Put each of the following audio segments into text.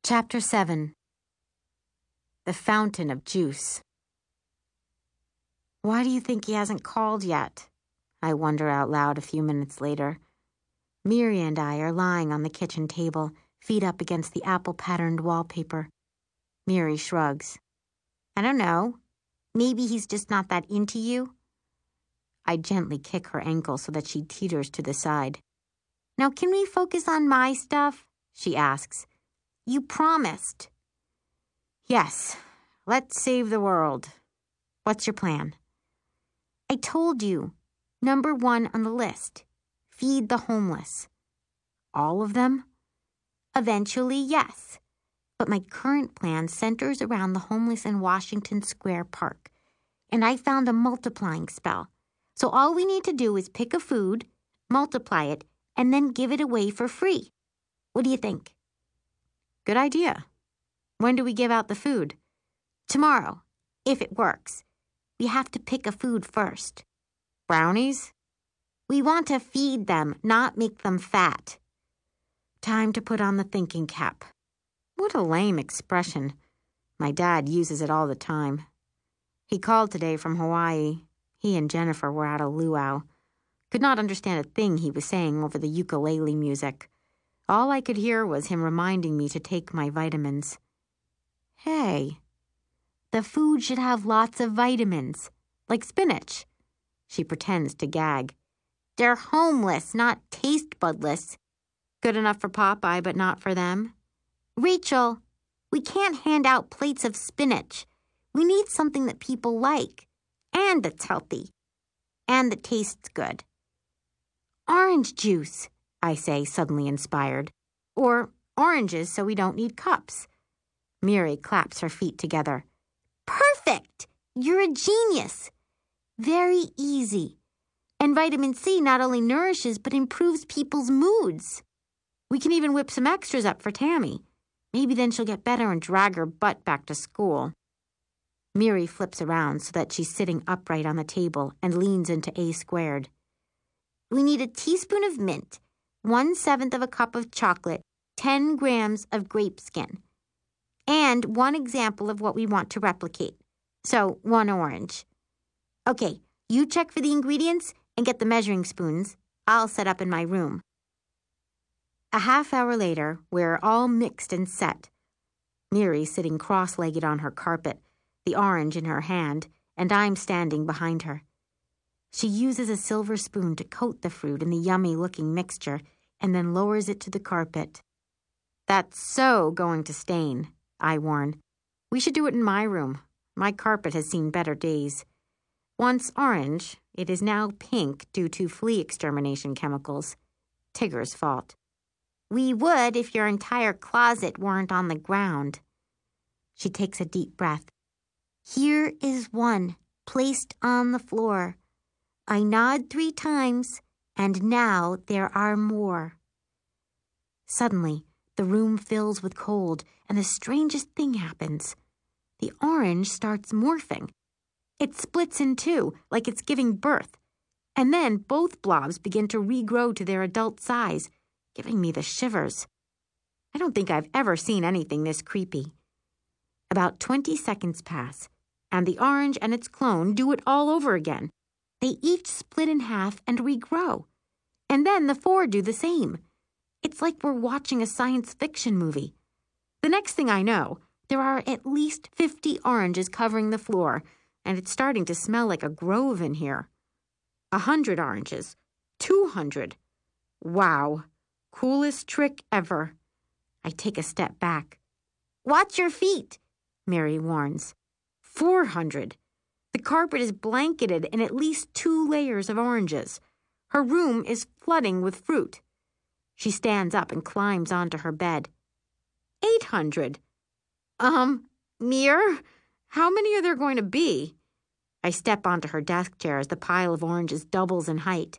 Chapter 7. The Fountain of Juice. Why do you think he hasn't called yet? I wonder out loud a few minutes later. Miri and I are lying on the kitchen table, feet up against the apple-patterned wallpaper. Miri shrugs. I don't know. Maybe he's just not that into you. I gently kick her ankle so that she teeters to the side. Now can we focus on my stuff? She asks. You promised. Yes, let's save the world. What's your plan? I told you. Number 1 on the list. Feed the homeless. All of them? Eventually, yes. But my current plan centers around the homeless in Washington Square Park. And I found a multiplying spell. So all we need to do is pick a food, multiply it, and then give it away for free. What do you think? Good idea. When do we give out the food? Tomorrow, if it works. We have to pick a food first. Brownies? We want to feed them, not make them fat. Time to put on the thinking cap. What a lame expression. My dad uses it all the time. He called today from Hawaii. He and Jennifer were at a luau. Could not understand a thing he was saying over the ukulele music. All I could hear was him reminding me to take my vitamins. Hey, the food should have lots of vitamins, like spinach. She pretends to gag. They're homeless, not taste budless. Good enough for Popeye, but not for them. Rachel, we can't hand out plates of spinach. We need something that people like, and that's healthy, and that tastes good. Orange juice, I say, suddenly inspired. Or oranges so we don't need cups. Miri claps her feet together. Perfect! You're a genius. Very easy. And vitamin C not only nourishes but improves people's moods. We can even whip some extras up for Tammy. Maybe then she'll get better and drag her butt back to school. Miri flips around so that she's sitting upright on the table and leans into A squared. We need a teaspoon of mint, 1/7 of a cup of chocolate, 10 grams of grape skin, and 1 example of what we want to replicate. So 1 orange. Okay, you check for the ingredients and get the measuring spoons. I'll set up in my room. A half hour later, we're all mixed and set. Miri sitting cross-legged on her carpet, the orange in her hand, and I'm standing behind her. She uses a silver spoon to coat the fruit in the yummy-looking mixture and then lowers it to the carpet. That's so going to stain, I warn. We should do it in my room. My carpet has seen better days. Once orange, it is now pink due to flea extermination chemicals. Tigger's fault. We would if your entire closet weren't on the ground. She takes a deep breath. Here is 1, placed on the floor. I nod 3 times, and now there are more. Suddenly, the room fills with cold, and the strangest thing happens. The orange starts morphing. It splits in 2, like it's giving birth. And then both blobs begin to regrow to their adult size, giving me the shivers. I don't think I've ever seen anything this creepy. About 20 seconds pass, and the orange and its clone do it all over again. They each split in half and regrow. And then the 4 do the same. It's like we're watching a science fiction movie. The next thing I know, there are at least 50 oranges covering the floor, and it's starting to smell like a grove in here. 100 oranges. 200. Wow. Coolest trick ever. I take a step back. Watch your feet, Miri warns. 400. The carpet is blanketed in at least 2 layers of oranges. Her room is flooding with fruit. She stands up and climbs onto her bed. 800. Mir, how many are there going to be? I step onto her desk chair as the pile of oranges doubles in height.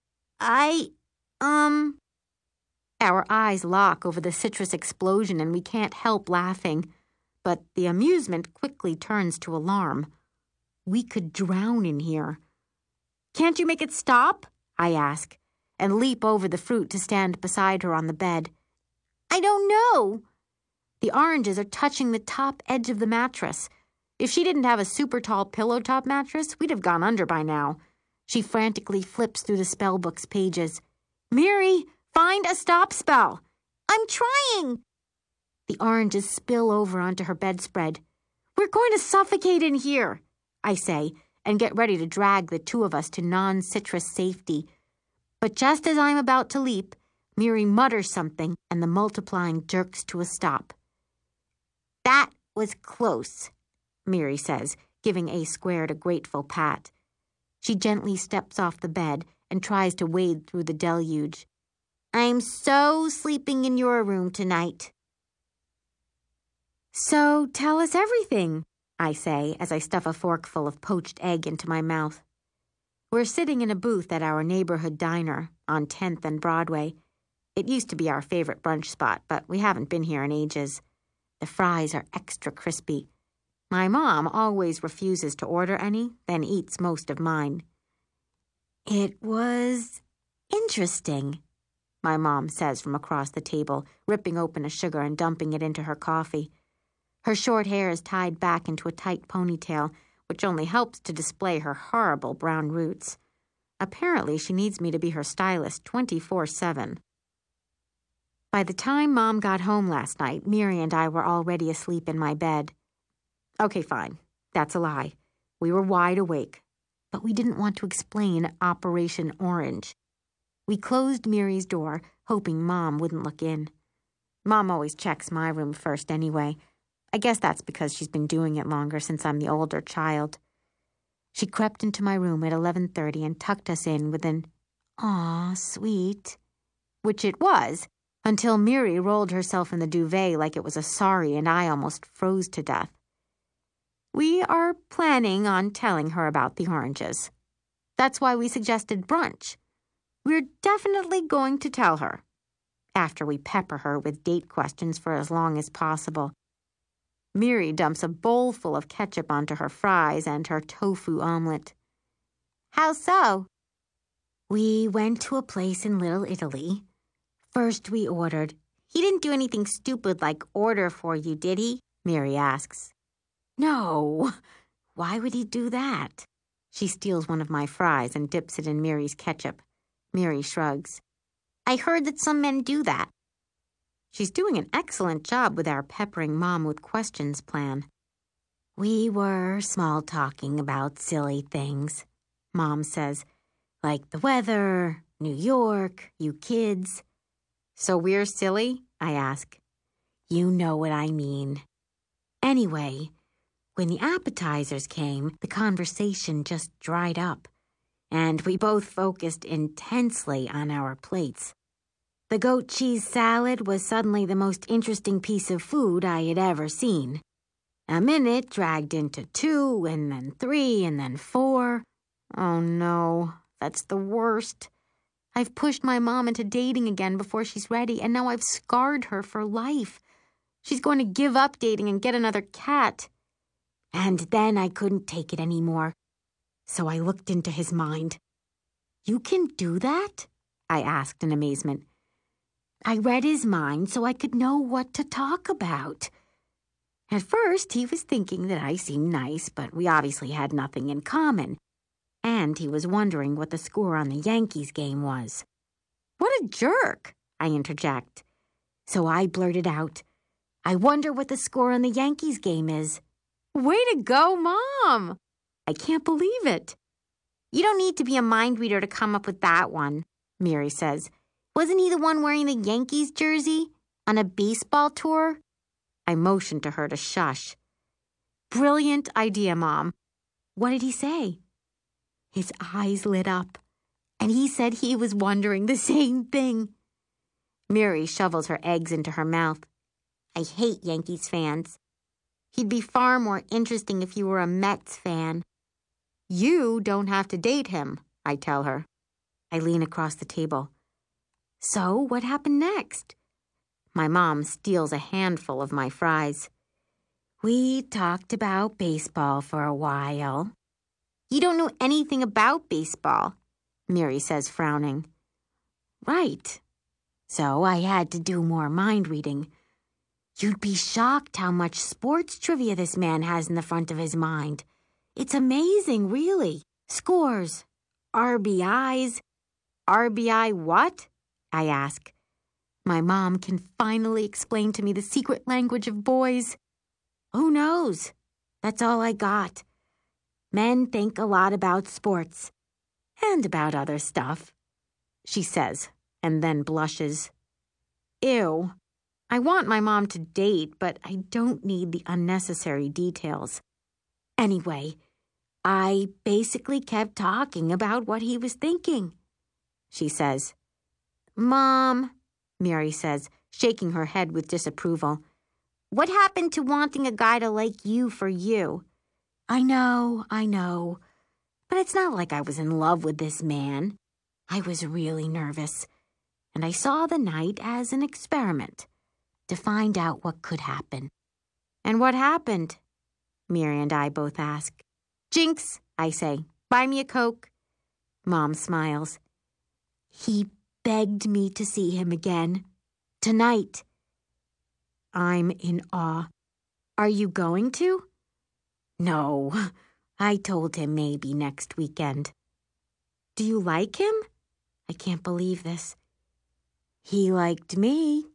Our eyes lock over the citrus explosion and we can't help laughing. But the amusement quickly turns to alarm. We could drown in here. Can't you make it stop? I ask, and leap over the fruit to stand beside her on the bed. I don't know. The oranges are touching the top edge of the mattress. If she didn't have a super tall pillow top mattress, we'd have gone under by now. She frantically flips through the spell book's pages. Miri, find a stop spell. I'm trying. The oranges spill over onto her bedspread. We're going to suffocate in here, I say, and get ready to drag the two of us to non-citrus safety. But just as I'm about to leap, Miri mutters something and the multiplying jerks to a stop. That was close, Miri says, giving A Squared a grateful pat. She gently steps off the bed and tries to wade through the deluge. I'm so sleeping in your room tonight. So tell us everything, I say as I stuff a forkful of poached egg into my mouth. We're sitting in a booth at our neighborhood diner on 10th and Broadway. It used to be our favorite brunch spot, but we haven't been here in ages. The fries are extra crispy. My mom always refuses to order any, then eats most of mine. It was interesting, my mom says from across the table, ripping open a sugar and dumping it into her coffee. Her short hair is tied back into a tight ponytail, which only helps to display her horrible brown roots. Apparently, she needs me to be her stylist 24/7. By the time Mom got home last night, Miri and I were already asleep in my bed. Okay, fine. That's a lie. We were wide awake, but we didn't want to explain Operation Orange. We closed Miri's door, hoping Mom wouldn't look in. Mom always checks my room first anyway. I guess that's because she's been doing it longer since I'm the older child. She crept into my room at 11:30 and tucked us in with an, "Aw, sweet," which it was, until Miri rolled herself in the duvet like it was a sorry and I almost froze to death. We are planning on telling her about the oranges. That's why we suggested brunch. We're definitely going to tell her, after we pepper her with date questions for as long as possible. Miri dumps a bowl full of ketchup onto her fries and her tofu omelet. How so? We went to a place in Little Italy. First we ordered. He didn't do anything stupid like order for you, did he? Miri asks. No. Why would he do that? She steals one of my fries and dips it in Miri's ketchup. Miri shrugs. I heard that some men do that. She's doing an excellent job with our peppering Mom with questions plan. We were small-talking about silly things, Mom says, like the weather, New York, you kids. So we're silly? I ask. You know what I mean. Anyway, when the appetizers came, the conversation just dried up, and we both focused intensely on our plates. The goat cheese salad was suddenly the most interesting piece of food I had ever seen. A minute dragged into 2, and then 3, and then 4. Oh no, that's the worst. I've pushed my mom into dating again before she's ready, and now I've scarred her for life. She's going to give up dating and get another cat. And then I couldn't take it anymore. So I looked into his mind. You can do that? I asked in amazement. I read his mind so I could know what to talk about. At first, he was thinking that I seemed nice, but we obviously had nothing in common. And he was wondering what the score on the Yankees game was. What a jerk, I interject. So I blurted out, I wonder what the score on the Yankees game is. Way to go, Mom! I can't believe it. You don't need to be a mind reader to come up with that one, Miri says. Wasn't he the one wearing the Yankees jersey on a baseball tour? I motioned to her to shush. Brilliant idea, Mom. What did he say? His eyes lit up, and he said he was wondering the same thing. Miri shovels her eggs into her mouth. I hate Yankees fans. He'd be far more interesting if you were a Mets fan. You don't have to date him, I tell her. I lean across the table. So, what happened next? My mom steals a handful of my fries. We talked about baseball for a while. You don't know anything about baseball, Miri says, frowning. Right. So I had to do more mind reading. You'd be shocked how much sports trivia this man has in the front of his mind. It's amazing, really. Scores, RBIs. RBI what? I ask. My mom can finally explain to me the secret language of boys. Who knows? That's all I got. Men think a lot about sports. And about other stuff, she says, and then blushes. Ew. I want my mom to date, but I don't need the unnecessary details. Anyway, I basically kept talking about what he was thinking, she says. Mom, Mary says, shaking her head with disapproval. What happened to wanting a guy to like you for you? I know. But it's not like I was in love with this man. I was really nervous, and I saw the night as an experiment to find out what could happen. And what happened? Mary and I both ask. Jinx, I say. Buy me a Coke. Mom smiles. He begged me to see him again. Tonight. I'm in awe. Are you going to? No. I told him maybe next weekend. Do you like him? I can't believe this. He liked me.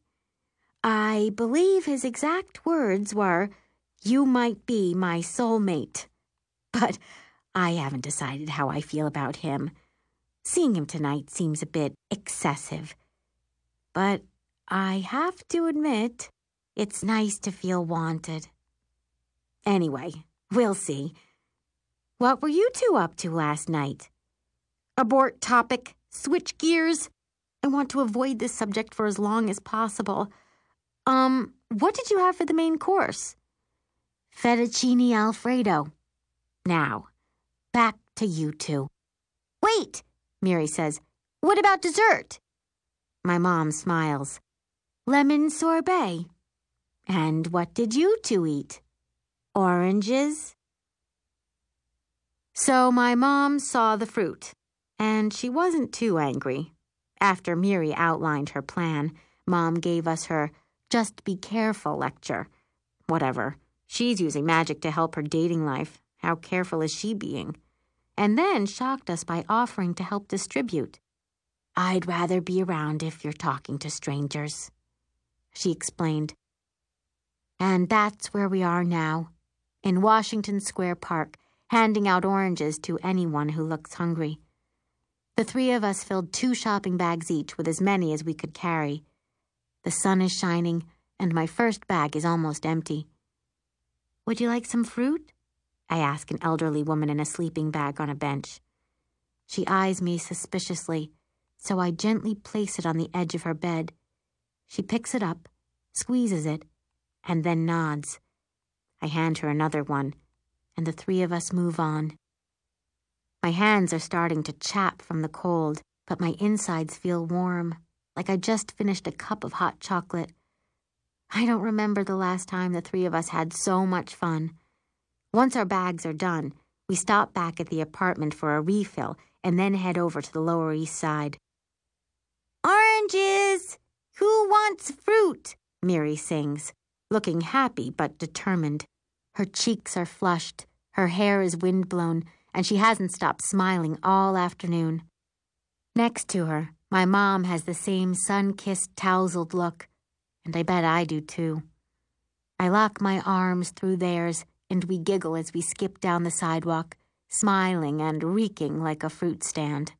I believe his exact words were, "You might be my soulmate." But I haven't decided how I feel about him. Seeing him tonight seems a bit excessive. But I have to admit, it's nice to feel wanted. Anyway, we'll see. What were you two up to last night? Abort topic. Switch gears. I want to avoid this subject for as long as possible. What did you have for the main course? Fettuccine Alfredo. Now, back to you two. Wait, Mary says. What about dessert? My mom smiles. Lemon sorbet. And what did you two eat? Oranges? So my mom saw the fruit, and she wasn't too angry. After Miri outlined her plan, Mom gave us her just be careful lecture. Whatever. She's using magic to help her dating life. How careful is she being? And then shocked us by offering to help distribute. I'd rather be around if you're talking to strangers, she explained. And that's where we are now, in Washington Square Park, handing out oranges to anyone who looks hungry. The three of us filled 2 shopping bags each with as many as we could carry. The sun is shining, and my first bag is almost empty. Would you like some fruit? I ask an elderly woman in a sleeping bag on a bench. She eyes me suspiciously, so I gently place it on the edge of her bed. She picks it up, squeezes it, and then nods. I hand her another one, and the 3 of us move on. My hands are starting to chap from the cold, but my insides feel warm, like I just finished a cup of hot chocolate. I don't remember the last time the 3 of us had so much fun. Once our bags are done, we stop back at the apartment for a refill and then head over to the Lower East Side. Oranges! Who wants fruit? Miri sings, looking happy but determined. Her cheeks are flushed, her hair is windblown, and she hasn't stopped smiling all afternoon. Next to her, my mom has the same sun-kissed, tousled look, and I bet I do too. I lock my arms through theirs, and we giggle as we skip down the sidewalk, smiling and reeking like a fruit stand.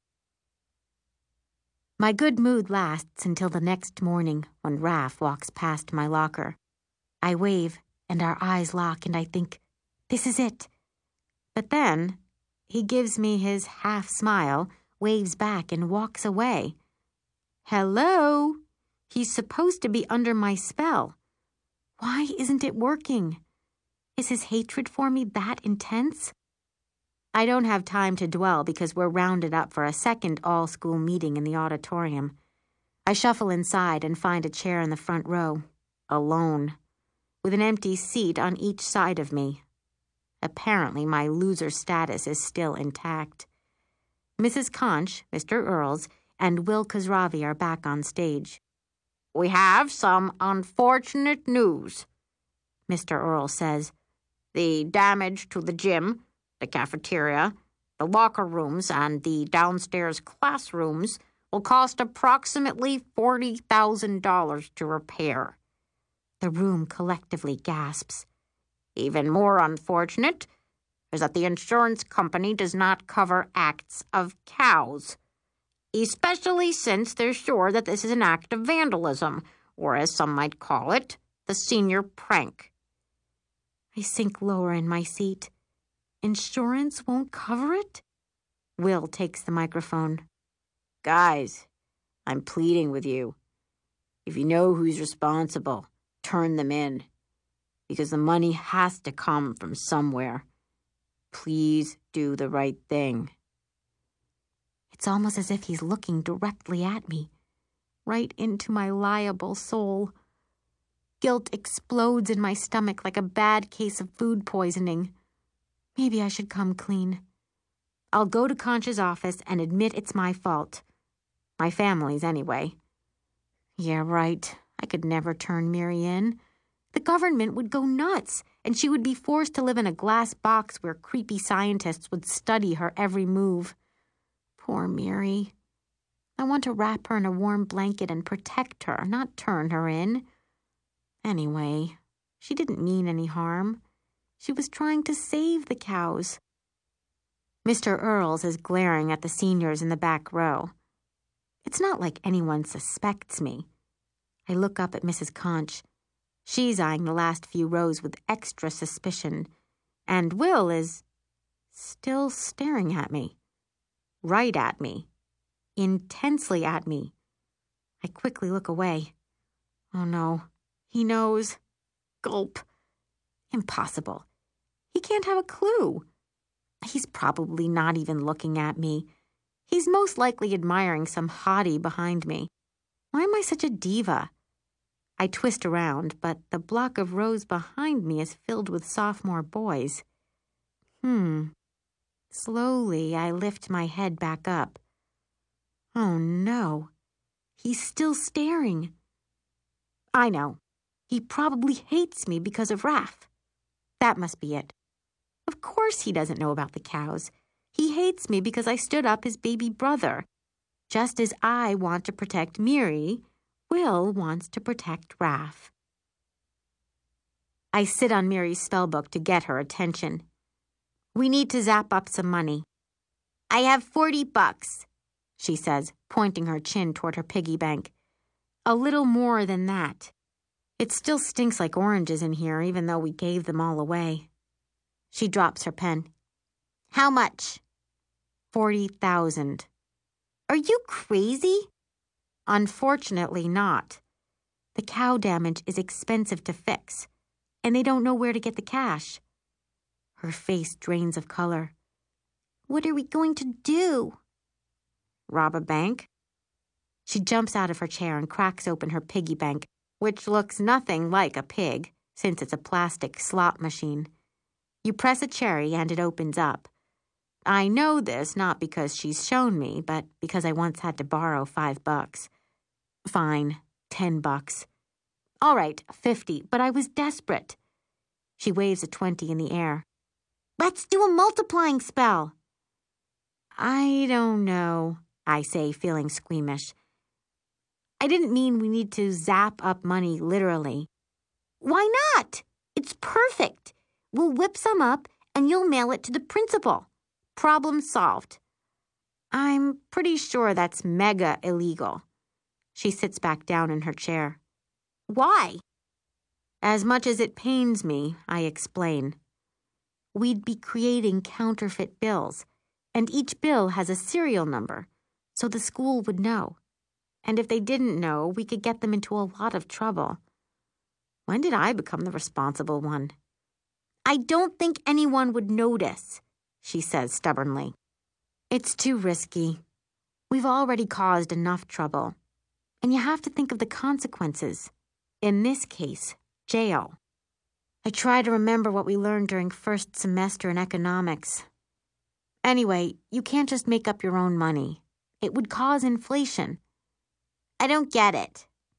My good mood lasts until the next morning when Raph walks past my locker. I wave, and our eyes lock, and I think, this is it. But then, he gives me his half-smile, waves back, and walks away. Hello? He's supposed to be under my spell. Why isn't it working? Is his hatred for me that intense? I don't have time to dwell because we're rounded up for a second all-school meeting in the auditorium. I shuffle inside and find a chair in the front row, alone, with an empty seat on each side of me. Apparently, my loser status is still intact. Mrs. Conch, Mr. Earls, and Will Khosravi are back on stage. We have some unfortunate news, Mr. Earl says. The damage to the gym, the cafeteria, the locker rooms, and the downstairs classrooms will cost approximately $40,000 to repair. The room collectively gasps. Even more unfortunate is that the insurance company does not cover acts of cows, especially since they're sure that this is an act of vandalism, or as some might call it, the senior prank. I sink lower in my seat. Insurance won't cover it? Will takes the microphone. Guys, I'm pleading with you. If you know who's responsible, turn them in. Because the money has to come from somewhere. Please do the right thing. It's almost as if he's looking directly at me, right into my liable soul. Guilt explodes in my stomach like a bad case of food poisoning. Maybe I should come clean. I'll go to Conch's office and admit it's my fault. My family's anyway. Yeah, right. I could never turn Miri in. The government would go nuts, and she would be forced to live in a glass box where creepy scientists would study her every move. Poor Miri. I want to wrap her in a warm blanket and protect her, not turn her in. Anyway, she didn't mean any harm. She was trying to save the cows. Mr. Earls is glaring at the seniors in the back row. It's not like anyone suspects me. I look up at Mrs. Conch. She's eyeing the last few rows with extra suspicion, and Will is still staring at me. Right at me. Intensely at me. I quickly look away. Oh no, he knows. Gulp. Impossible. He can't have a clue. He's probably not even looking at me. He's most likely admiring some hottie behind me. Why am I such a diva? I twist around, but the block of rows behind me is filled with sophomore boys. Slowly, I lift my head back up. Oh no, he's still staring. I know. He probably hates me because of Raph. That must be it. Of course he doesn't know about the cows. He hates me because I stood up his baby brother. Just as I want to protect Miri, Will wants to protect Raph. I sit on Miri's spellbook to get her attention. We need to zap up some money. I have $40, she says, pointing her chin toward her piggy bank. A little more than that. It still stinks like oranges in here, even though we gave them all away. She drops her pen. How much? 40,000. Are you crazy? Unfortunately not. The cow damage is expensive to fix, and they don't know where to get the cash. Her face drains of color. What are we going to do? Rob a bank? She jumps out of her chair and cracks open her piggy bank, which looks nothing like a pig, since it's a plastic slot machine. You press a cherry and it opens up. I know this not because she's shown me, but because I once had to borrow $5. Fine, $10. All right, 50, but I was desperate. She waves a 20 in the air. Let's do a multiplying spell. I don't know, I say, feeling squeamish. I didn't mean we need to zap up money literally. Why not? It's perfect. We'll whip some up and you'll mail it to the principal. Problem solved. I'm pretty sure that's mega illegal. She sits back down in her chair. Why? As much as it pains me, I explain. We'd be creating counterfeit bills, and each bill has a serial number, so the school would know. And if they didn't know, we could get them into a lot of trouble. When did I become the responsible one? I don't think anyone would notice, she says stubbornly. It's too risky. We've already caused enough trouble. And you have to think of the consequences. In this case, jail. I try to remember what we learned during first semester in economics. Anyway, you can't just make up your own money. It would cause inflation. I don't get it.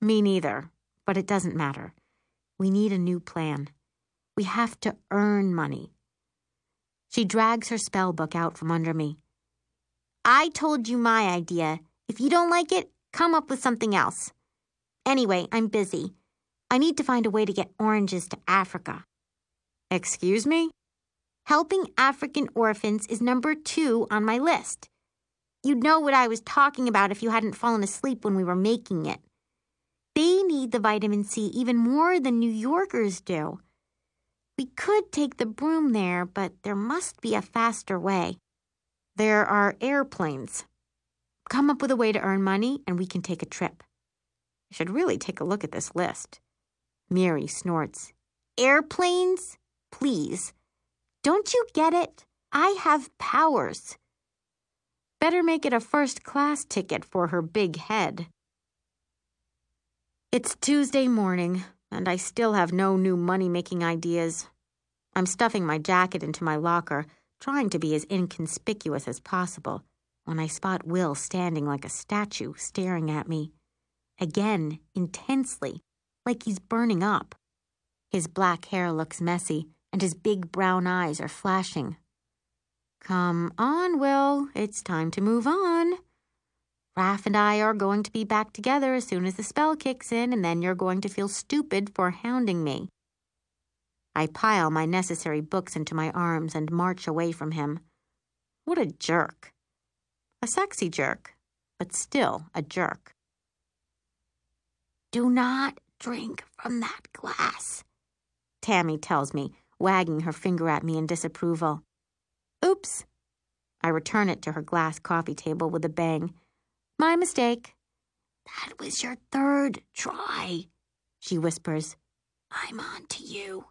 Me neither, but it doesn't matter. We need a new plan. We have to earn money. She drags her spell book out from under me. I told you my idea. If you don't like it, come up with something else. Anyway, I'm busy. I need to find a way to get oranges to Africa. Excuse me? Helping African orphans is number 2 on my list. You'd know what I was talking about if you hadn't fallen asleep when we were making it. They need the vitamin C even more than New Yorkers do. We could take the broom there, but there must be a faster way. There are airplanes. Come up with a way to earn money, and we can take a trip. I should really take a look at this list. Miri snorts. Airplanes? Please. Don't you get it? I have powers. Better make it a first-class ticket for her big head. It's Tuesday morning, and I still have no new money-making ideas. I'm stuffing my jacket into my locker, trying to be as inconspicuous as possible, when I spot Will standing like a statue, staring at me. Again, intensely, like he's burning up. His black hair looks messy, and his big brown eyes are flashing. Come on, Will. It's time to move on. Raph and I are going to be back together as soon as the spell kicks in, and then you're going to feel stupid for hounding me. I pile my necessary books into my arms and march away from him. What a jerk. A sexy jerk, but still a jerk. Do not drink from that glass, Tammy tells me, wagging her finger at me in disapproval. Oops. I return it to her glass coffee table with a bang. My mistake. That was your 3rd try, she whispers. I'm on to you.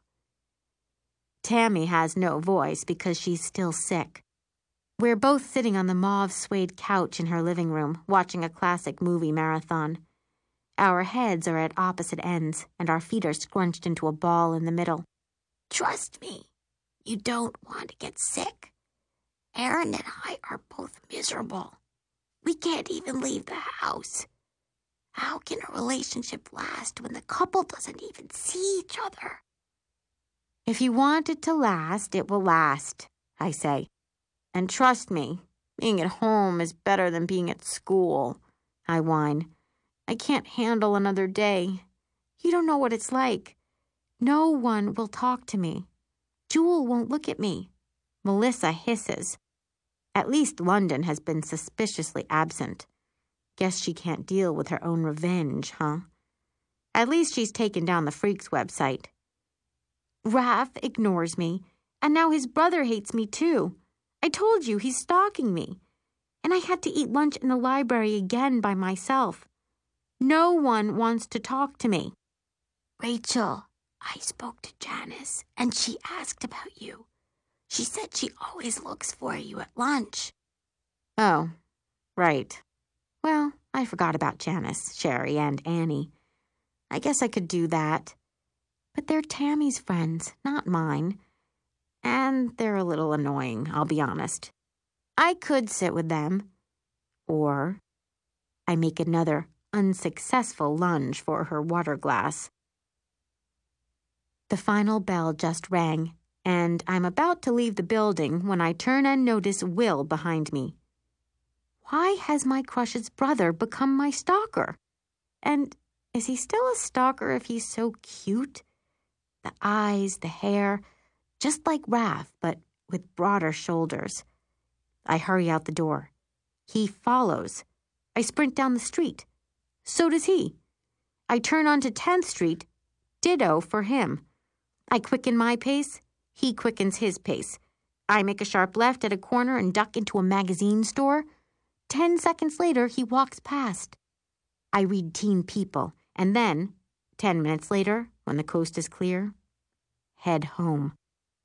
Tammy has no voice because she's still sick. We're both sitting on the mauve suede couch in her living room, watching a classic movie marathon. Our heads are at opposite ends, and our feet are scrunched into a ball in the middle. Trust me, you don't want to get sick. Aaron and I are both miserable. We can't even leave the house. How can a relationship last when the couple doesn't even see each other? If you want it to last, it will last, I say. And trust me, being at home is better than being at school, I whine. I can't handle another day. You don't know what it's like. No one will talk to me. Jewel won't look at me. Melissa hisses. At least London has been suspiciously absent. Guess she can't deal with her own revenge, huh? At least she's taken down the Freaks website. Raph ignores me, and now his brother hates me too. I told you he's stalking me. And I had to eat lunch in the library again by myself. No one wants to talk to me. Rachel, I spoke to Janice, and she asked about you. She said she always looks for you at lunch. Oh, right. Well, I forgot about Janice, Sherry, and Annie. I guess I could do that. But they're Tammy's friends, not mine. And they're a little annoying, I'll be honest. I could sit with them. Or I make another unsuccessful lunge for her water glass. The final bell just rang, and I'm about to leave the building when I turn and notice Will behind me. Why has my crush's brother become my stalker? And is he still a stalker if he's so cute? The eyes, the hair, just like Raph, but with broader shoulders. I hurry out the door. He follows. I sprint down the street. So does he. I turn onto 10th Street. Ditto for him. I quicken my pace. He quickens his pace. I make a sharp left at a corner and duck into a magazine store. 10 seconds later, he walks past. I read Teen People, and then, 10 minutes later, when the coast is clear, head home.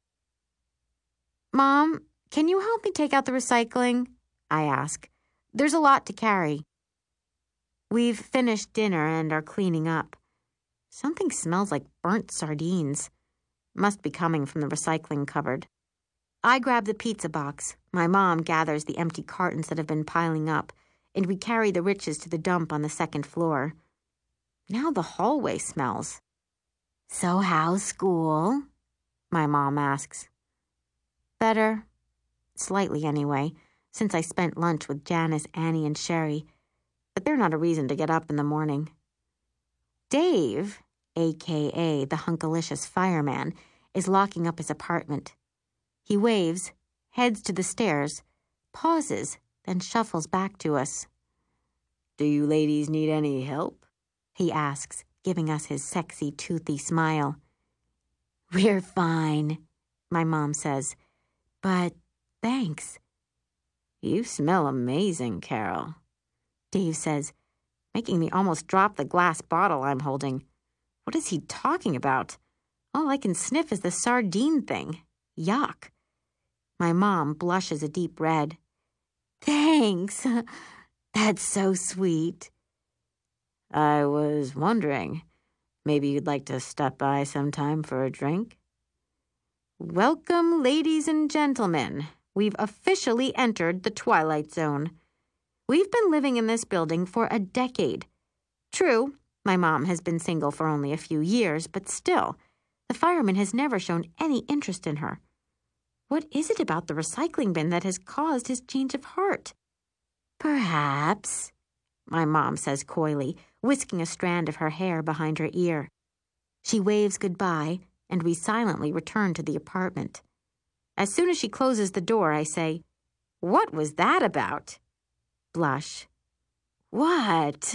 Mom, can you help me take out the recycling? I ask. There's a lot to carry. We've finished dinner and are cleaning up. Something smells like burnt sardines. Must be coming from the recycling cupboard. I grab the pizza box. My mom gathers the empty cartons that have been piling up, and we carry the riches to the dump on the 2nd floor. Now the hallway smells. "So how's school?" my mom asks. "Better. Slightly anyway, since I spent lunch with Janice, Annie, and Sherry. But they're not a reason to get up in the morning." Dave, a.k.a. the hunkalicious fireman, is locking up his apartment. He waves, heads to the stairs, pauses, then shuffles back to us. "Do you ladies need any help?" he asks, giving us his sexy, toothy smile. "We're fine," my mom says, "but thanks." "You smell amazing, Carol," Dave says, making me almost drop the glass bottle I'm holding. What is he talking about? All I can sniff is the sardine thing. Yuck. My mom blushes a deep red. "Thanks. That's so sweet." "I was wondering, maybe you'd like to stop by sometime for a drink?" Welcome, ladies and gentlemen. We've officially entered the Twilight Zone. We've been living in this building for a decade. True, my mom has been single for only a few years, but still, the fireman has never shown any interest in her. What is it about the recycling bin that has caused his change of heart? "Perhaps," my mom says coyly, whisking a strand of her hair behind her ear. She waves goodbye, and we silently return to the apartment. As soon as she closes the door, I say, "What was that about?" Blush. "What?"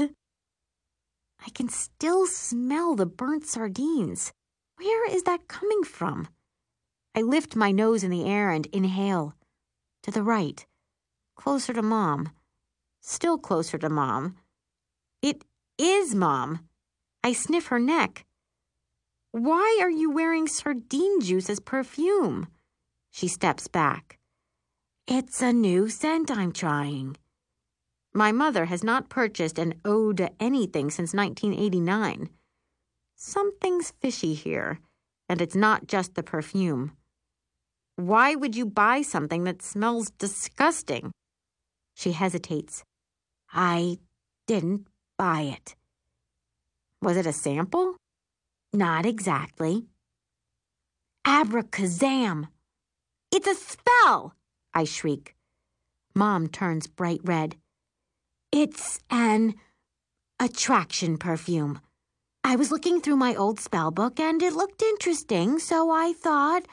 I can still smell the burnt sardines. Where is that coming from? I lift my nose in the air and inhale. To the right. Closer to Mom. Still closer to Mom. It is Mom. I sniff her neck. "Why are you wearing sardine juice as perfume?" She steps back. "It's a new scent I'm trying." My mother has not purchased an ode to anything since 1989. Something's fishy here, and it's not just the perfume. Why would you buy something that smells disgusting? She hesitates. "I didn't buy it." Was it a sample? "Not exactly." "Abracazam! It's a spell!" I shriek. Mom turns bright red. "It's an attraction perfume. I was looking through my old spell book and it looked interesting, so I thought,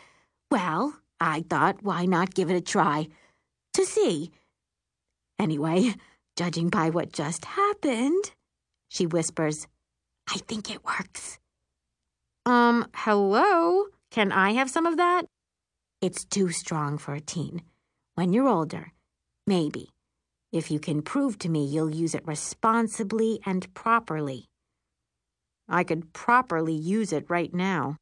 why not give it a try? To see. Anyway, judging by what just happened," she whispers, "I think it works." Hello? Can I have some of that?" "It's too strong for a teen. When you're older, maybe. If you can prove to me you'll use it responsibly and properly." I could properly use it right now.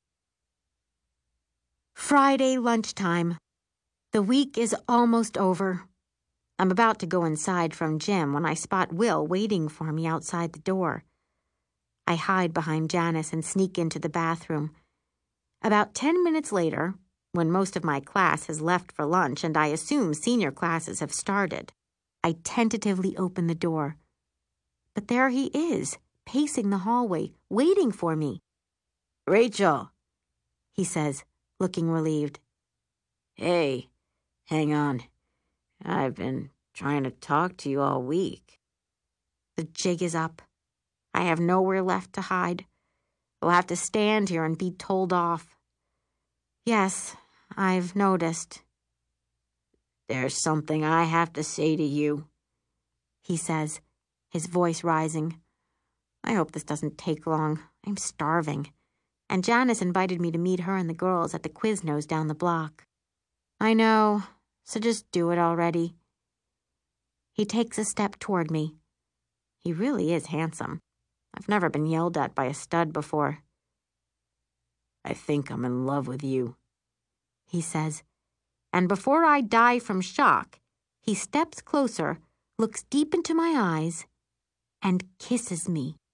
Friday lunchtime. The week is almost over. I'm about to go inside from gym when I spot Will waiting for me outside the door. I hide behind Janice and sneak into the bathroom. About 10 minutes later, when most of my class has left for lunch and I assume senior classes have started, I tentatively open the door. But there he is, pacing the hallway, waiting for me. "Rachel," he says, looking relieved. "Hey, hang on. I've been trying to talk to you all week." The jig is up. I have nowhere left to hide. I'll have to stand here and be told off. "Yes, I've noticed." "There's something I have to say to you," he says, his voice rising. I hope this doesn't take long. I'm starving. And Janice invited me to meet her and the girls at the Quiznos down the block. "I know, so just do it already." He takes a step toward me. He really is handsome. I've never been yelled at by a stud before. "I think I'm in love with you," he says. And before I die from shock, he steps closer, looks deep into my eyes, and kisses me.